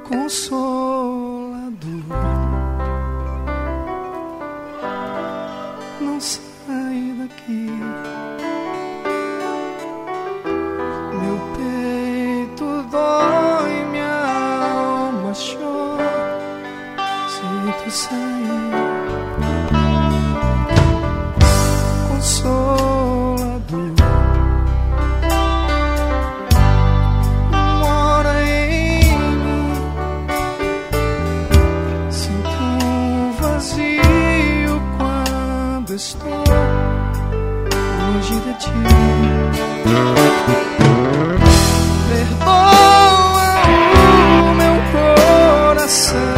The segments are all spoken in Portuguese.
Consolador, não sai daqui. Meu peito dói, minha alma chora se tu sair. Consolador, mora em mim. Sinto um vazio quando estou longe de ti. Perdoa o meu coração.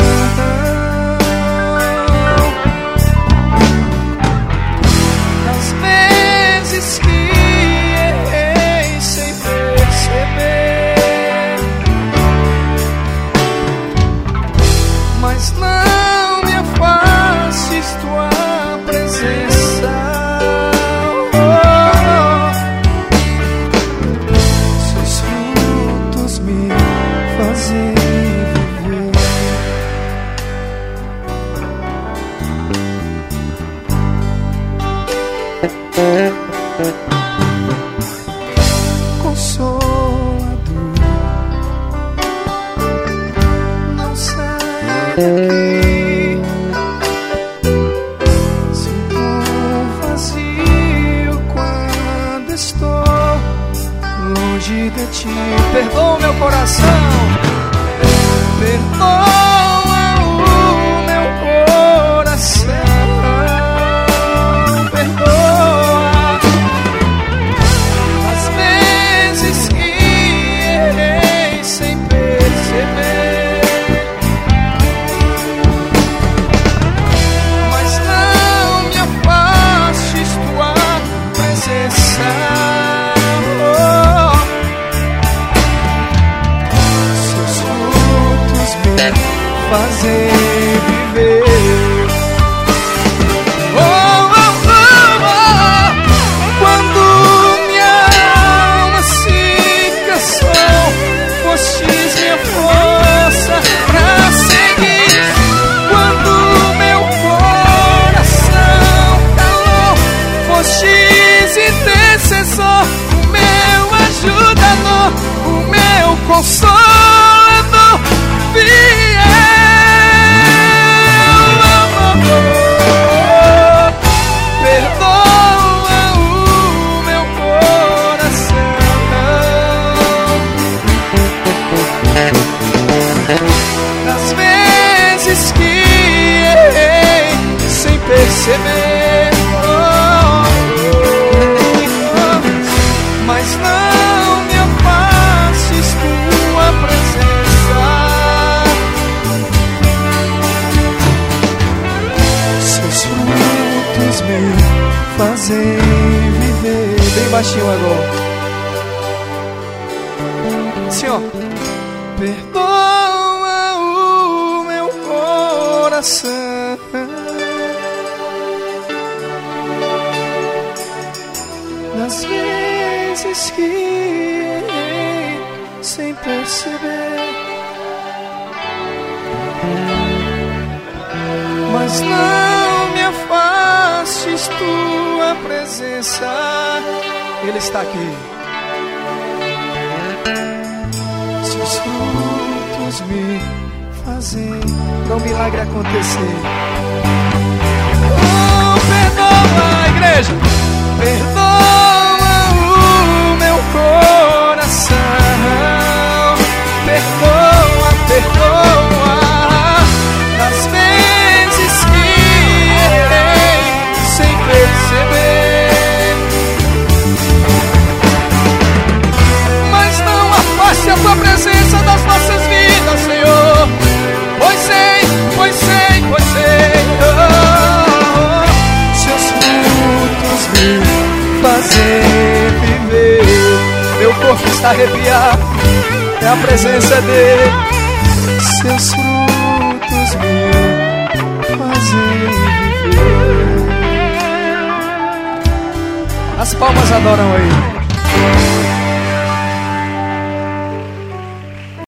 Das vezes que errei sem perceber, mas não me afastes tua presença. Seus frutos me fazem viver. Consolador, não sai daqui. Sinto um vazio quando estou longe de ti. Perdoa meu coração, perdoa o meu coração. Perdoa as vezes que errei sem perceber, mas não me afastes tua presença. Seus frutos me fazem viver. Quando minha alma se cansou, fostes minha força pra seguir. Quando meu coração calou, fostes intercessor, o meu ajudador, o meu consolador fiel. Perdoa o meu coração. Das vezes que errei sem perceber, mas não me afastes tua presença. Seus frutos me fazem viver. Bem baixinho agora. Senhor, perdoa o meu coração. Das vezes que errei sem perceber, mas não me afastes tua presença. Ele está aqui. Seus frutos me fazem um milagre acontecer. Oh, perdoa, igreja, perdoa o meu coração. Perdoa, perdoa as vezes que errei sem perceber, mas não afaste a tua presença das nossas vidas, Senhor. Pois sei, pois sei, pois sei. Seus frutos me fazem viver. Meu corpo está arrepiado, é a presença dele. Seus frutos me fazem viver. As palmas adoram aí.